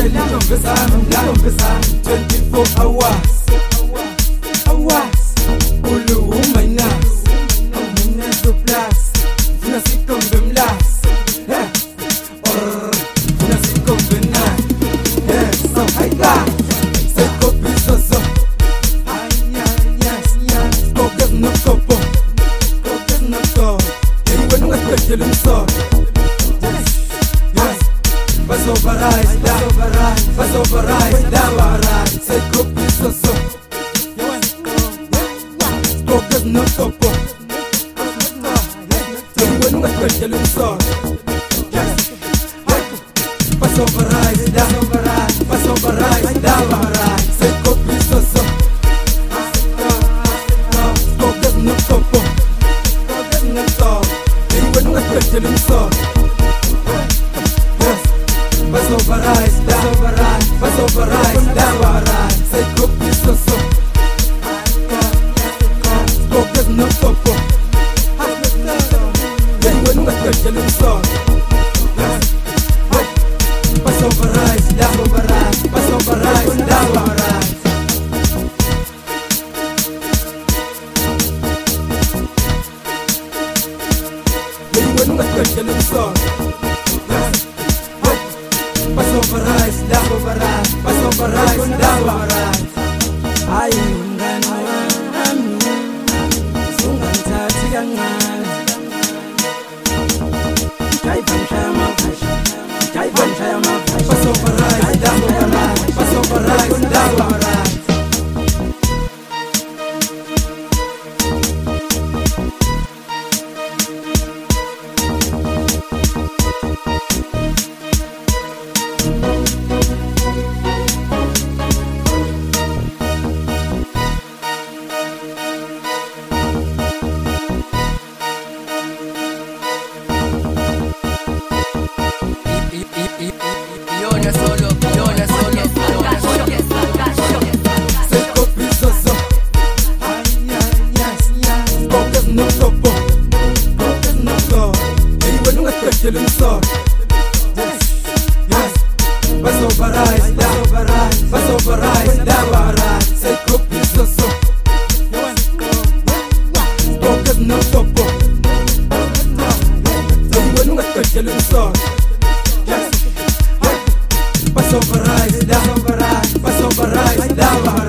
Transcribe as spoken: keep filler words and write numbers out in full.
twenty-four hours hours ulu umaynas umaynas plus funa sikombe mlas or funa sikombe na so hi guys say copy so so yes yes focus no copo focus no go hey when we get the so yes pass over rise down over rise pass over rise down rise say copy so so focus no copo hey when we get the so yes pass over rise down over rise pass over rise down rise say copy so so focus no copo focus no go hey when we get the so pass over rise down over rise pass over rise down rise say copy so so focus no copo hey when we get the so pass over rise down over rise pass over rise down rise hey when we get the so pass over rise down over rise pass over rise down rise ayi ngani wami sungangithathi kancane jayivamshaya jayivamshaya pass over rise down over rise pass over rise down rise Yona solo, Yona solo, Yona solo. Say copy so so. Yes, yes. Focus no copo. Focus no go. Hey, when we get the so. Yes, yes. Pass over rise, down over rise, pass over rise, down rise. Say copy so so. Focus no copo. Hey, when we get the so. Yes. Pass over rise, down over rise, pass over rise, down.